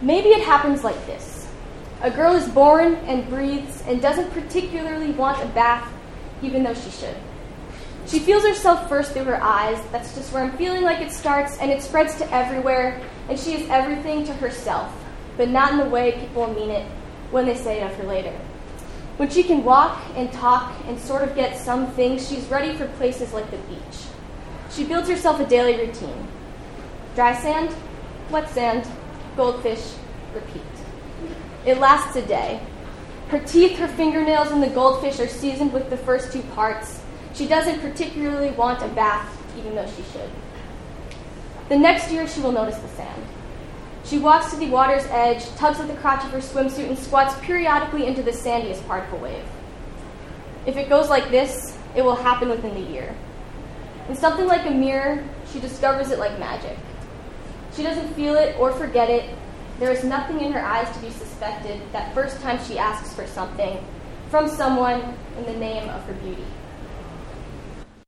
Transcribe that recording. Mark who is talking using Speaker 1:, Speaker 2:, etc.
Speaker 1: Maybe it happens like this. A girl is born and breathes and doesn't particularly want a bath, even though she should. She feels herself first through her eyes. That's just where I'm feeling like it starts, and it spreads to everywhere, and she is everything to herself, but not in the way people mean it when they say it of her later. When she can walk and talk and sort of get some things, she's ready for places like the beach. She builds herself a daily routine. Dry sand, wet sand, goldfish, repeat. It lasts a day. Her teeth, her fingernails, and the goldfish are seasoned with the first 2 parts. She doesn't particularly want a bath, even though she should. The next year, she will notice the sand. She walks to the water's edge, tugs at the crotch of her swimsuit, and squats periodically into the sandiest part of a wave. If it goes like this, it will happen within the year. In something like a mirror, she discovers it like magic. She doesn't feel it or forget it. There is nothing in her eyes to be suspected that first time she asks for something from someone in the name of her beauty.